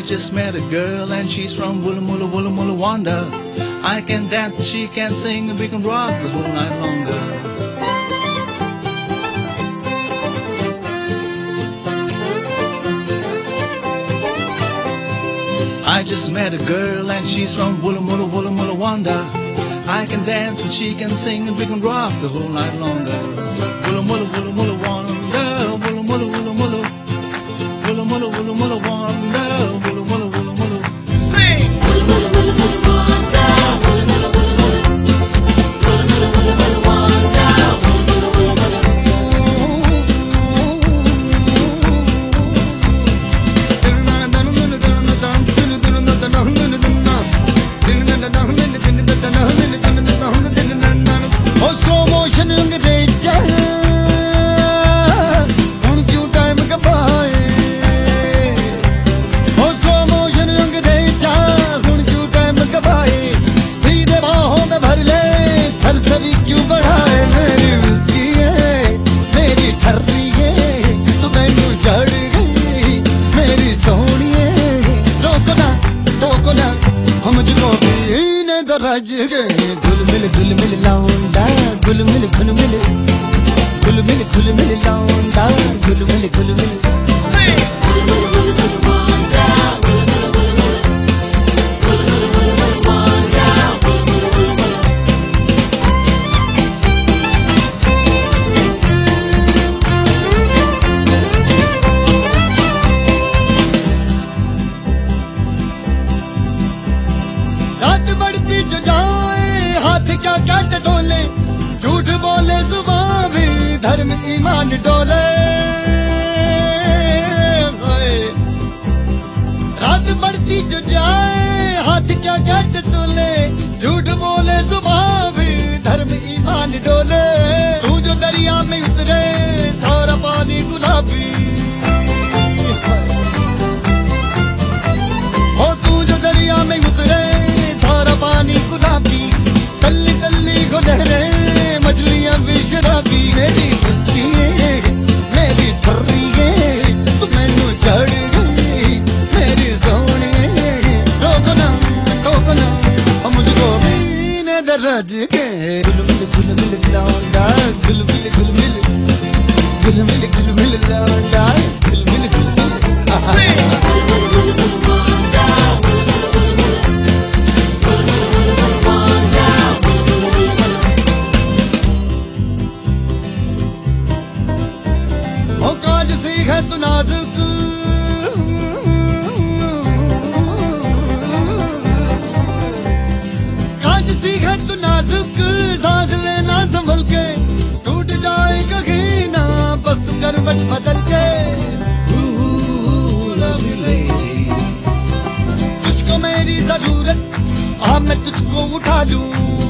just met a girl and she's from Woolloomooloo, Woolloomooloo, Wanda. I can dance and she can sing and we can rock the whole night longer. I just met a girl and she's from Woolloomooloo, Woolloomooloo, Wanda. I can dance and she can sing and we can rock the whole night longer. Woolloomooloo, Woolloomooloo, Wanda. Woolloomooloo, Woolloomooloo. Woolloomooloo, Woolloomooloo, Wanda. Woolloomooloo, Woolloomooloo. Sing! Woolloomooloo, Woolloomooloo, Wanda. Woolloomooloo, Woolloomooloo. Woolloomooloo, Woolloomooloo, Wanda. Woolloomooloo, Woolloomooloo. ओ slow motion अंग्रेजा हुण क्यों time गवाए ओ slow motion अंग्रेजा हुण क्यों time गवाए सीधे बाहों में भर ले सरसरी क्यों बढ़ाए मेरी उसकी है मेरी ठर्री है तू मैनू चढ़ गई मेरी सोहनी है रोको ना हम मुझको भी ने दरज गए गुल मिल लौंडा गुल मिल लौंडा गुल मिल रात बढ़ती जो जाए हाथ क्या क्या टटोले झूठ बोले जुबान भी धर्म ईमान डोले रात बढ़ती जो जाए हाथ क्या क्या टटोले झूठ बोले जुबान भी धर्म ईमान डोले तू जो दरिया में उतरे सारा पानी गुलाबी हो तू जो दरिया में उतरे सारा पानी गुलाबी तल्ली तल्ली को लहरे मछलियां भी शराबी मेरी खुशी है मेरी ठर्री है तू मैनू चढ़ गई मेरी सोहनी रोको ना हम मुझको भी ने दरज के गुल मिल लौंडा गुल मिल लौंडा गुल मिल काज सीख है तू नाजुक काज सीख है तू नाजुक सांस लेना संभल के टूट जाए कहीं ना बस तू करवट बदल के तुझको मेरी जरूरत हाँ मैं तुझको उठा लूं